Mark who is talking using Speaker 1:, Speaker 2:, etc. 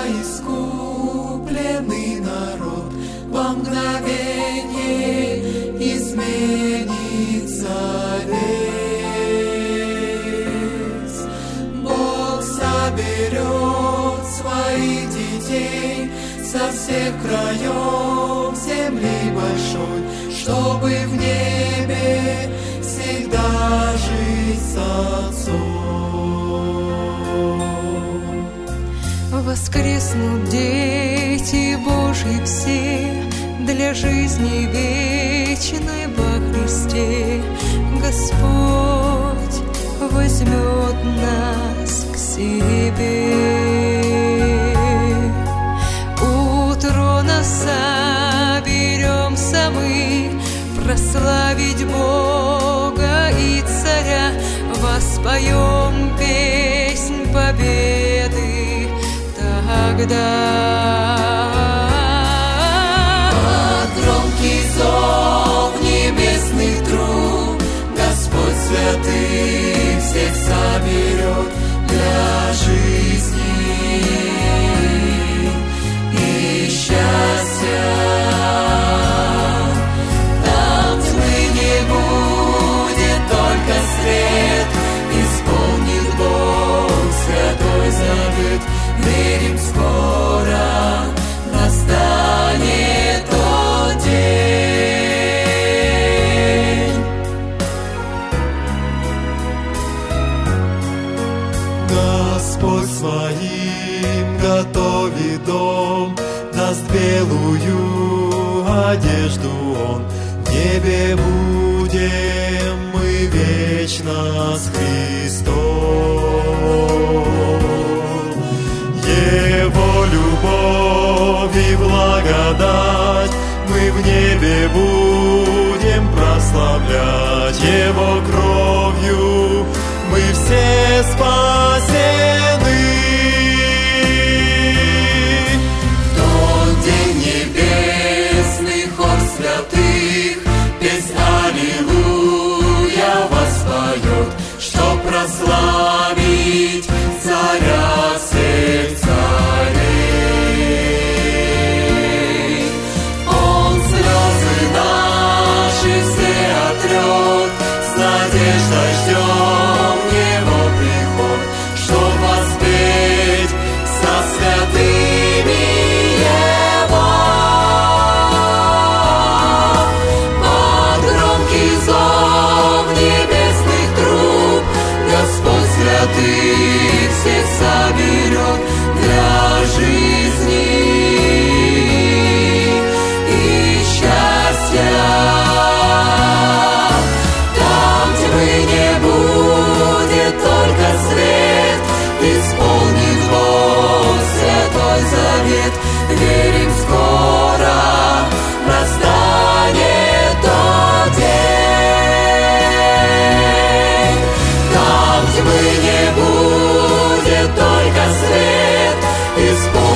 Speaker 1: искупленный народ во мгновенье изменится весь. Бог соберет своих детей со всех краев земли большой, чтобы в небе всегда жить с Отцом.
Speaker 2: Воскреснут дети Божьи все для жизни вечной во Христе. Господь возьмет нас к себе. У трона соберемся мы прославить Бога и Царя, воспоем песнь победы тогда.
Speaker 1: Под громкий зов небесных труб Господь святых всех соберет для жизни и счастья. Там тьмы не будет, только свет исполнит Бог святой завет. Верим, скоро настанет тот день. Господь своим готовит дом, даст белую одежду Он. В небе будем мы вечно с Христом. Его любовь и благодать мы в небе будем прославлять. Его кровью мы все спасены. В тот день небесный хор святых песнь Аллилуйя воспоет, чтоб прославить Царя всех царей. Он слезы наши все отрет, с надеждой ждем Его приход, чтоб воспеть со святыми Его. Под громкий зов небесных труб Господь святых всех соберет для жизни и счастья. Там тьмы не будет, только свет исполнит Бог святой завет. Верим, скоро настанет тот день. Там тьмы не будет, только свет исполнит